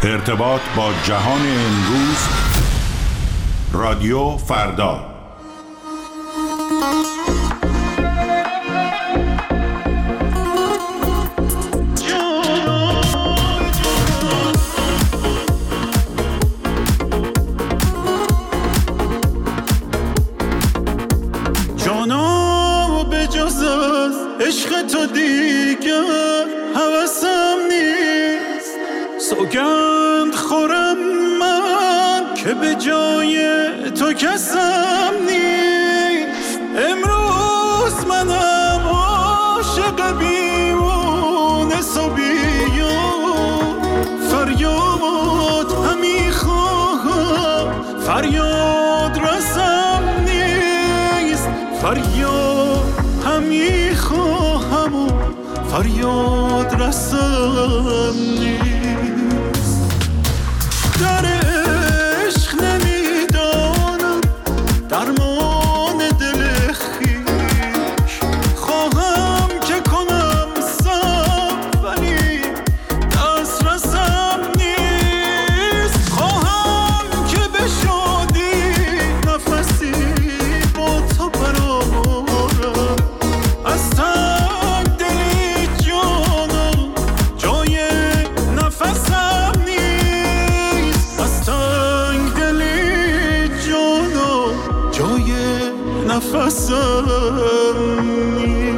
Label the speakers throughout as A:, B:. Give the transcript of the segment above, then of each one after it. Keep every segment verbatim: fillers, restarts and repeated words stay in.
A: ارتباط با جهان امروز. رادیو فردا.
B: جانا به جز از عشق تو دیگر هوسم نیست، سوگند خورم من که به جای تو کسم نیست. امروز منم عاشق بیمونه صبیان، فریاد همی خواهم فریاد رسم نیست، فریاد همی خواهم و فریاد رسم نیست. در عشق نمیدانم درمان دل خویش، خواهم که کنم صبر ولی دست رسم نیست. خواهم که به شادی نفسی با تو برآورم، از تنگ دلی جانم جای نفسم نیست، از تنگ دلی جانم جای نفسم نیست.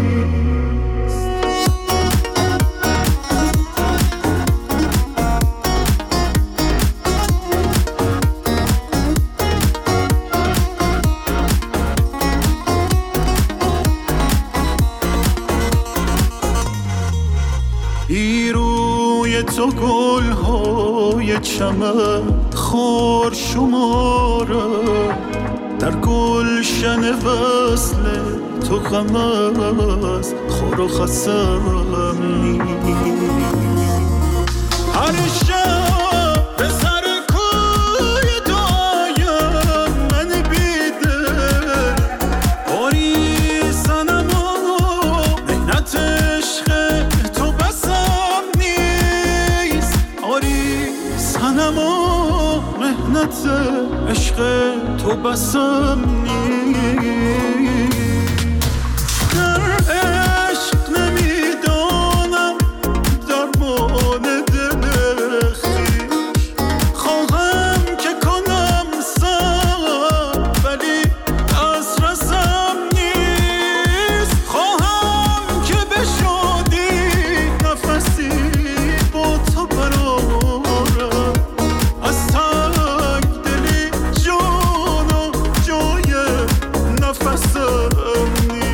B: روی تو گل‌های چمن خار شماره، در گلشن وصل تو غم از خور و خسم نیست. هر شب به سر کوی تو آیم من بیدل، باری صنم و مهنت عشق تو بسم نیست، آری صنم و مهنت عشق تو بسم نیست. در عشق نمیدانم درمان دل خویش، خواهم که کنم صبر ولی دست رسم نیست. خواهم که به شادی نفسی با تو برآورم، از تنگ دلی جانم جای نفسم نیست.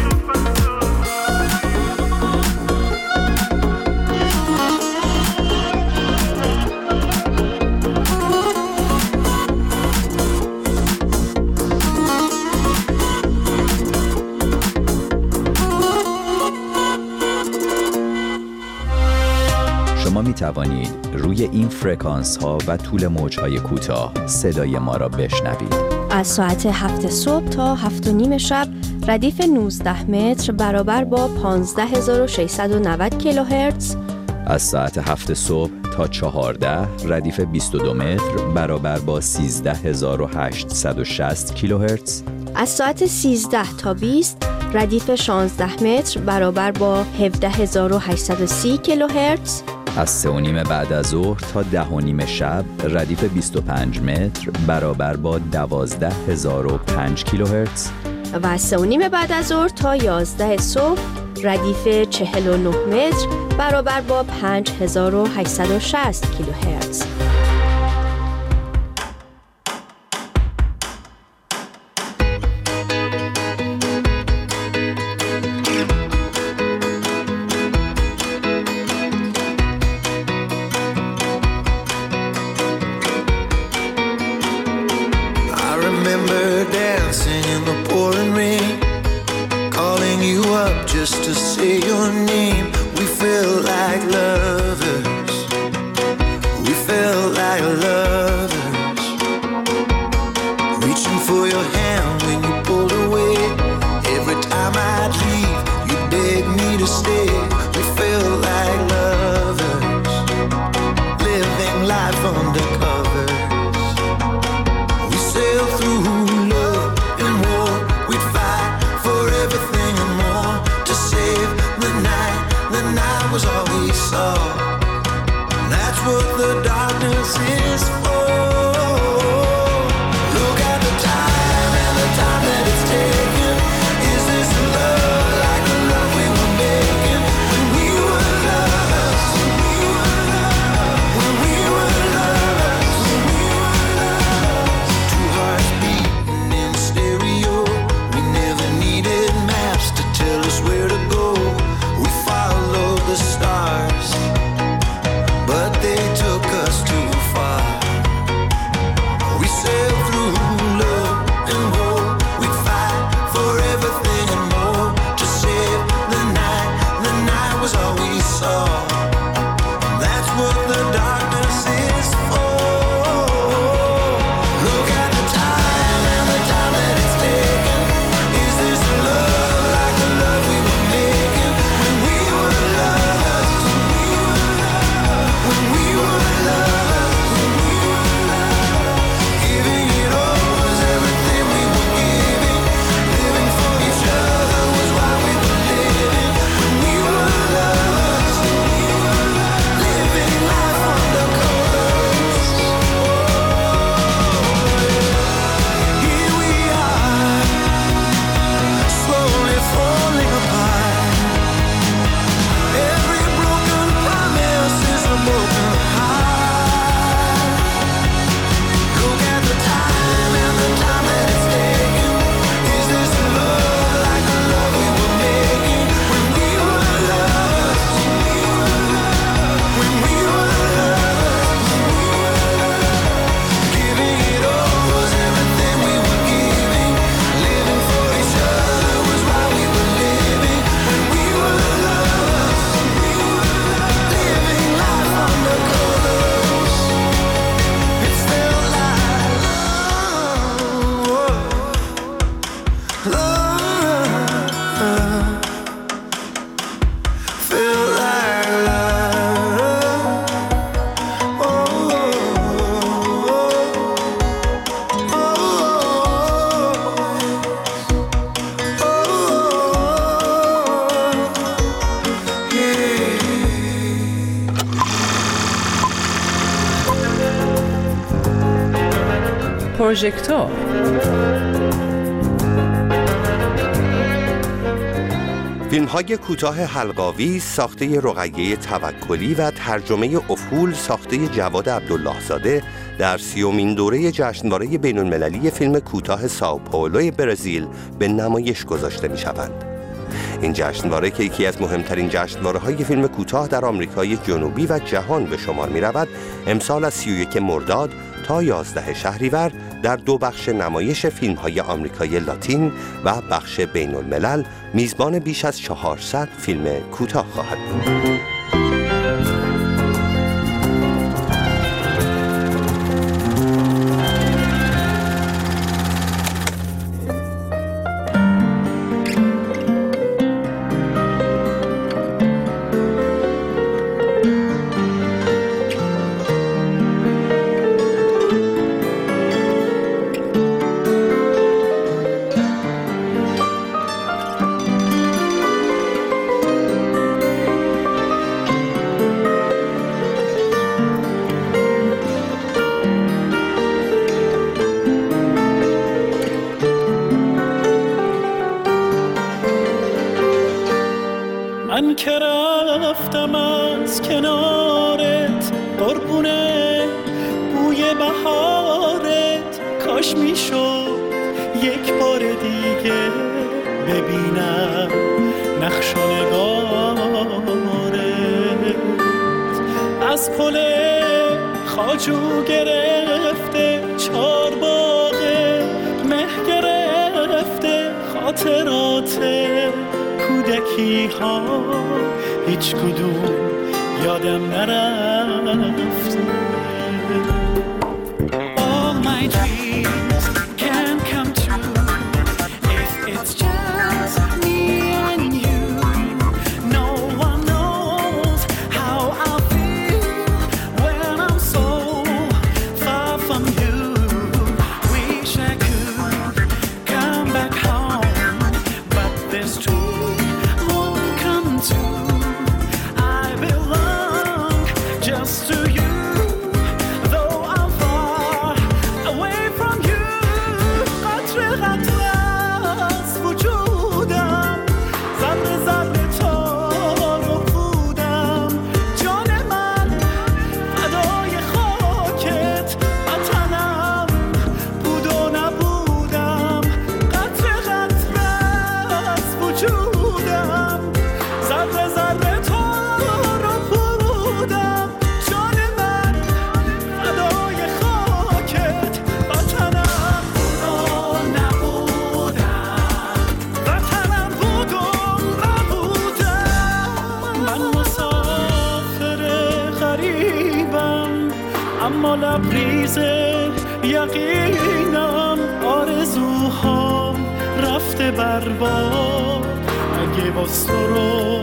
C: شما می توانید روی این فرکانس ها و طول موج های کوتاه صدای ما را بشنوید.
D: از ساعت هفت صبح تا هفت و نیم شب ردیف نوزده متر برابر با پانزده هزار و ششصد و نود کیلوهرتز.
C: از ساعت هفت صبح تا چهارده ردیف بیست و دو متر برابر با سیزده هزار و هشتصد و شصت کیلوهرتز.
D: از ساعت سیزده تا بیست ردیف شانزده متر برابر با هفده هزار و هشتصد و سی کیلوهرتز.
C: از سه و نیم بعد از ظهر تا ده و نیم شب ردیف بیست و پنج متر برابر با دوازده هزار و پنج کیلوهرتز.
D: و از سه و نیم بعد از ظهر تا یازده صبح ردیف چهل و نه متر برابر با پنج هزار و هشتصد و شصت کیلوهرتز.
E: Just to say your name, we felt like lovers. We felt like پروژکتور.
F: فیلم‌های کوتاه حلقاوی ساخته رقیه توکلی و ترجمه افول ساخته جواد عبدالله زاده در سیومین دوره جشنواره بین‌المللی فیلم کوتاه سائو پائولو برزیل به نمایش گذاشته می‌شوند. این جشنواره که یکی از مهمترین جشنواره‌های فیلم کوتاه در آمریکای جنوبی و جهان به شمار می‌رود، امسال از سی و یک مرداد تا یازده شهریور در دو بخش نمایش فیلم‌های آمریکای لاتین و بخش بین‌الملل میزبان بیش از چهارصد فیلم کوتاه خواهد بود.
B: من که رفتم از کنارت قربونه بوی بهارت، کاش میشد یک بار دیگه ببینم نقش و نگارت. از پل خواجو گرفته چار باغ مه گرفته خاطرات کودکی ها هیچ کدوم یادم نرفته. All my dreams can come true if it's just me and you. No one knows how I feel when I'm so far from you. Wish I could come back home, but this dream won't come true. I belong just to you, though I'm far away from you. قطره قطره از وجودم، ذره ذره تار و پودم. جان من فدای خاکت، وطنم بود و نبودم. قطره قطره از وجودم، ذره ذره تار و پودم. جان من فدای خاکت، وطنم بود و نبودم. وطنم بود و نبودم. من مسافر غریبم، اما لبریز یقینم. آرزوهام رفته برباد اگه باز تو رو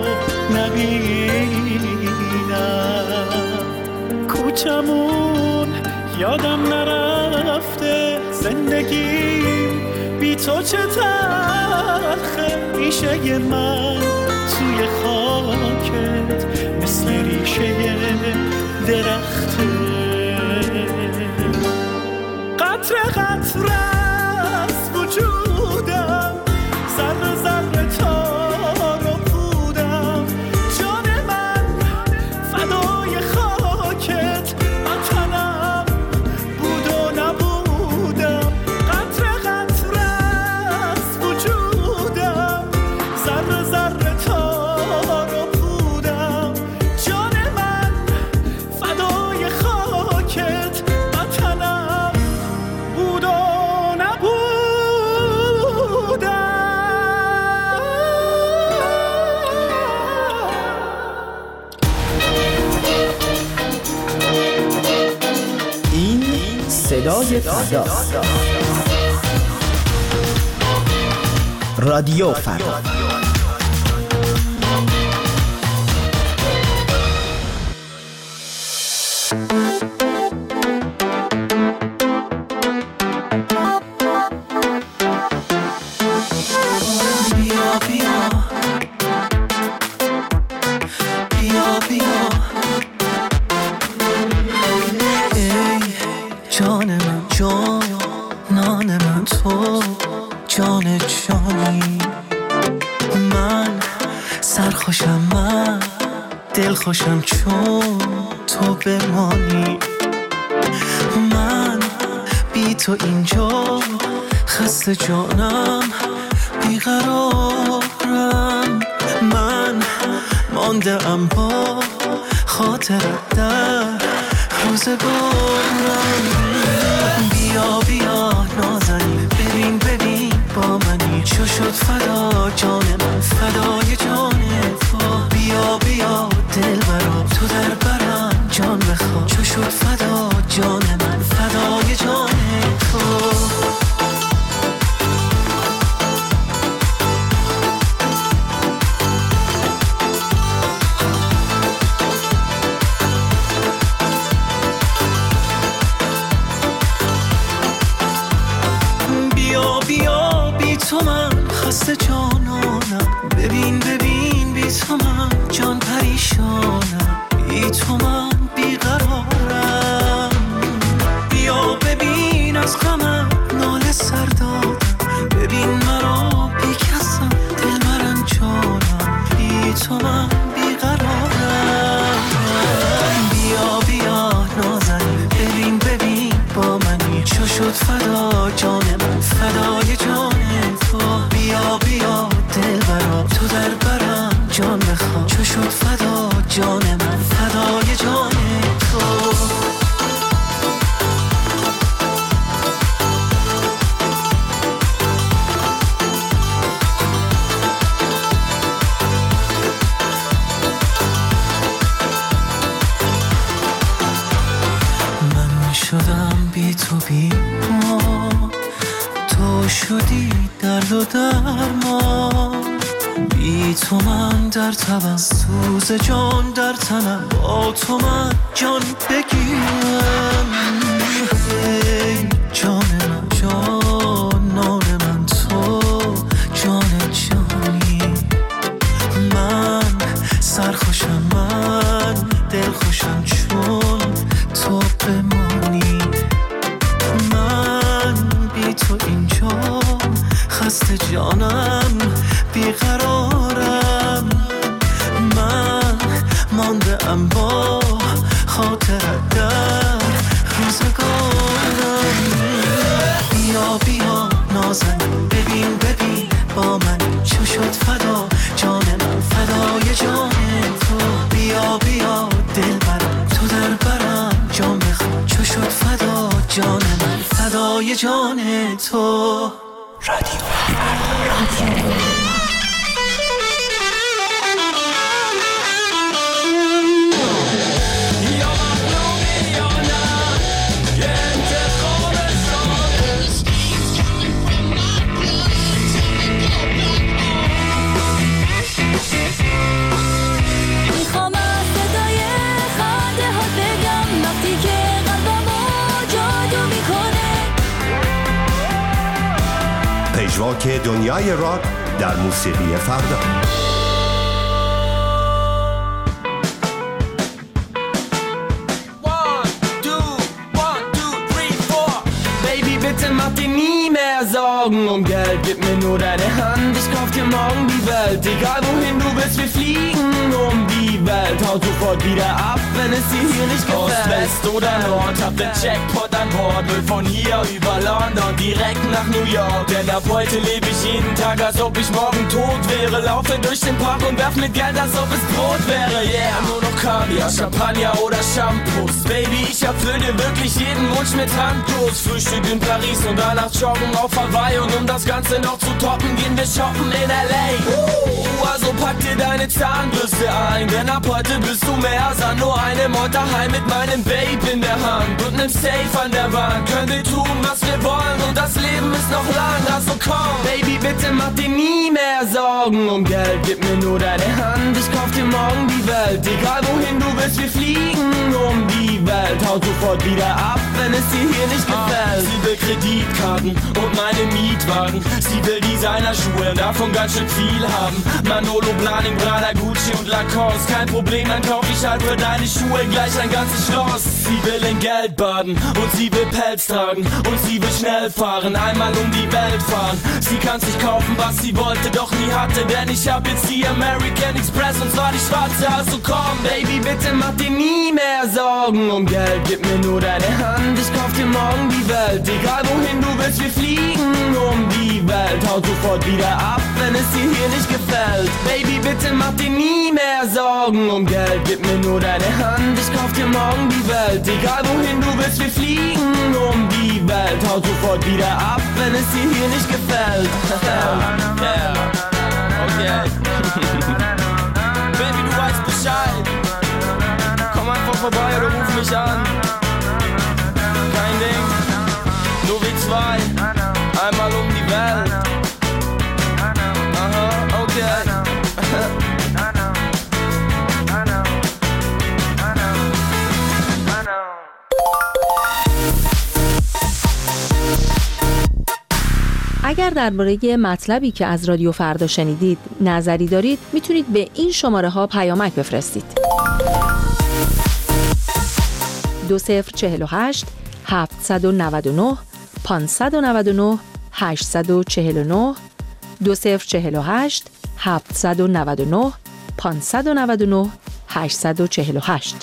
B: نبینم. کوچمون یادم نرفته، زندگیم بی تو چه تلخه. ریشه من توی خاکت مثل ریشه درخته. قطره قطره از وجودم، ذره ذره تار و پودم. جان من فدای خاکت، وطنم بود و نبودم. قطره قطره از وجودم، ذره ذره تار و پودم. جان من فدای خاکت، وطنم بود و
G: این صدای فرداست. رادیو فردا.
B: جان من تو جان جانی، من سرخوشم، من دلخوشم چون تو بمانی. من بی تو اینجا خسته جانم، بیقرارم. من مانده ام با خاطرت در روزگارم. بیا بیا نازنین، ببین ببین با منی، چو شد فدا جان من فدای جان تو. بیا بیا دلبرا تو در برم جان بخوا، چو شد فدا جان من فدای جان تو. تو من خسته جانانم، ببین ببین بی تو من جان پریشانم، بی تو من بیقرارم. بیا ببین از غمم ناله سر دادم، ببین مرا بی کسم دل مرم جانم، بی تو من بیقرارم. بیا بیا نازنین، ببین ببین با منی، چو شد فدا جان من فدای جان تو. بیا بیا دلبرا تو در برم جان بخوا، چو شد فدا جان من فدای جان تو. من شدم بی تو بی ما، تو شدی درد و درمان. بی تو من در تبم، سوز جان در تنم، با تو من جان بگیرم. ای جان من جانان من تو جان جانی، من سرخوشم، من دلخوشم چون تو بمانی. من بی تو اینجا خسته جانم، بیقرارم. من مانده ام با خاطرت در روزگارم. بیا بیا نازنین، ببین ببین با من، چو شد فدا جان من فدای جان تو. بیا بیا دلبرم تو در برم جان بخوا، چو شد فدا جان من فدای جان تو. رادیو رادیو
F: پژواک دنیای راک در موسیقی فردا.
E: Bitte mach dir nie mehr Sorgen um Geld, gib mir nur deine Hand, ich kauf dir morgen die Welt. Egal wohin du willst, wir fliegen um die Welt. Haut sofort wieder ab, wenn es dir hier nicht gefällt. Ost, West oder Nord, hab den Jackpot an Bord. Will von hier über London direkt nach New York. Denn ab heute lebe ich jeden Tag, als ob ich morgen tot wäre. Laufe durch den Park und werf mit Geld, als ob es Brot wäre. Yeah, nur noch Kaviar, Champagner oder Shampoos. Baby, ich erfüll dir wirklich jeden Wunsch mit Handlos. Frühstück in Paris und danach joggen auf Hawaii. Und um das Ganze noch zu toppen, gehen wir shoppen in L A. Uh, also pack dir deine Zahnbürste ein, denn ab heute bist du mehr als nur eine Mod daheim mit meinem Babe in der Hand und nem Safe an der Wand. Können wir tun, was wir wollen und das Leben ist noch lang. Also komm, Baby, bitte mach dir nie mehr Sorgen um Geld. Gib mir nur deine Hand, ich kauf dir morgen die Welt. Egal wohin du willst, wir fliegen um die Welt. Haut sofort wieder ab, wenn es dir hier nicht gefällt. Sie will Kreditkarten und meine Mietwagen. Sie will Designerschuhe, davon ganz schön viel haben. Manolo, Blahnik, Prada, Gucci und Lacoste. Kein Problem, dann kauf ich halt für deine Schuhe gleich ein ganzes Schloss. Sie will in Geld baden und sie will Pelz tragen und sie will schnell fahren, einmal um die Welt fahren. Sie kann sich kaufen, was sie wollte, doch nie hatte, denn ich hab jetzt die American Express und zwar die schwarze. Also komm, Baby, bitte mach dir nie mehr Sorgen um Geld, gib mir nur deine Hand, ich kauf dir morgen die Welt. Egal wohin du willst, wir fliegen um die Welt. Haut sofort wieder ab, wenn es dir hier nicht gefällt. Baby, bitte mach dir nie mehr Sorgen um Geld, gib mir nur deine Hand, ich kauf dir morgen die Welt. Egal wohin du willst, wir fliegen um die Welt. Haut sofort wieder ab, wenn es dir hier nicht gefällt. Yeah, okay. Baby, du weißt Bescheid. Komm einfach vorbei oder ruf mich an. Kein Ding, nur wir zwei, einmal um die Welt. Aha, okay.
H: اگر درباره مطلبی که از رادیو فردا شنیدید نظری دارید میتونید به این شماره ها پیامک بفرستید. دو صفر چهل و هشت هفتصد و نود و نه پانصد و نود و نه هشتصد و چهل و نه دو صفر چهل و هشت هفتصد و نود و نه پانصد و نود و نه هشتصد و چهل و هشت.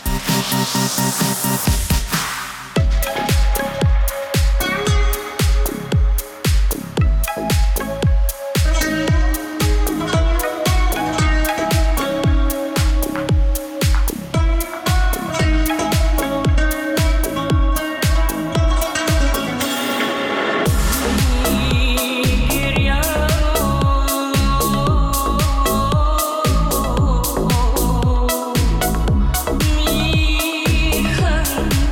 I: Hey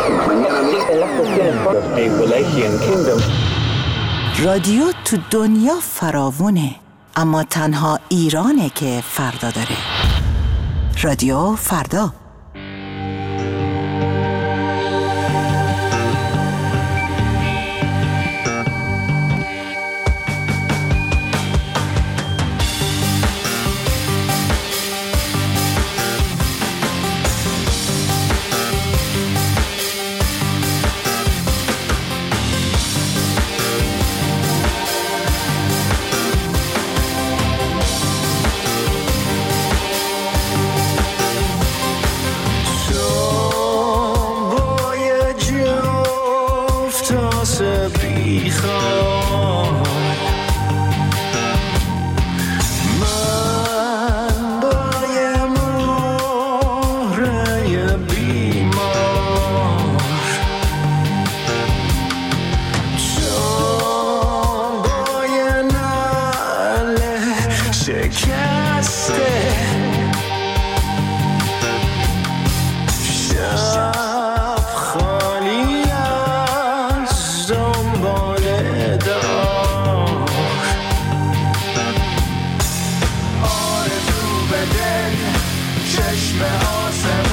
I: رادیو تو دنیا فراوونه، اما تنها ایرانه که فردا داره. رادیو فردا.
B: چشم آسمان